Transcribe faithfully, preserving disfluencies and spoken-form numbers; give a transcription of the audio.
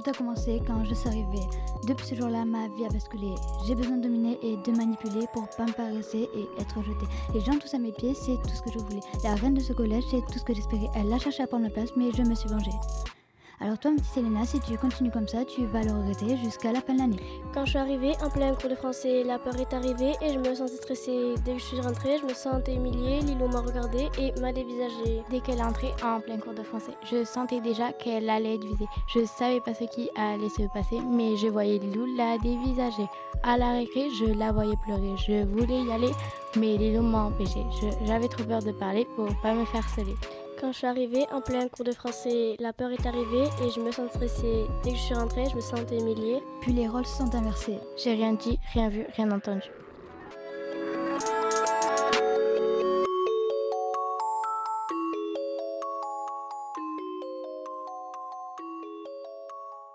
a commencé quand je suis arrivée. Depuis ce jour-là, ma vie a basculé. J'ai besoin de dominer et de manipuler pour pas me paraisser et être rejetée. Les gens tous à mes pieds, c'est tout ce que je voulais. La reine de ce collège, c'est tout ce que j'espérais. Elle a cherché à prendre ma place, mais je me suis vengée. Alors toi, ma petite Selena, si tu continues comme ça, tu vas le regretter jusqu'à la fin de l'année. Quand je suis arrivée en plein cours de français, la peur est arrivée et je me sentais stressée. Dès que je suis rentrée, je me sentais humiliée, Lilo m'a regardée et m'a dévisagée. Dès qu'elle est entrée en plein cours de français, je sentais déjà qu'elle allait être visée. Je savais pas ce qui allait se passer, mais je voyais Lilo la dévisager. À la récré, je la voyais pleurer. Je voulais y aller, mais Lilo m'a empêchée. Je- J'avais trop peur de parler pour pas me faire harceler. Quand je suis arrivée en plein cours de français, la peur est arrivée et je me sens stressée. Dès que je suis rentrée, je me sentais humiliée. Puis les rôles se sont inversés. J'ai rien dit, rien vu, rien entendu.